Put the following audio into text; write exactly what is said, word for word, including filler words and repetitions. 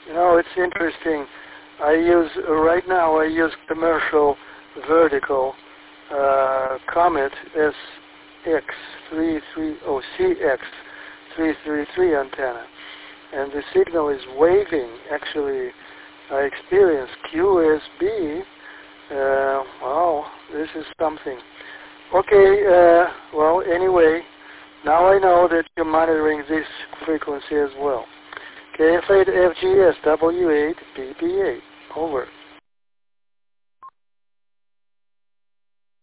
You know, it's interesting. I use, uh, right now I use commercial vertical uh, Comet S X three three oh C X three three three antenna. And the signal is waving. Actually, I experienced Q S B. Uh, wow, this is something. Okay, uh, well, anyway, now I know that you're monitoring this frequency as well. K F eight F G S W eight B B eight. Over.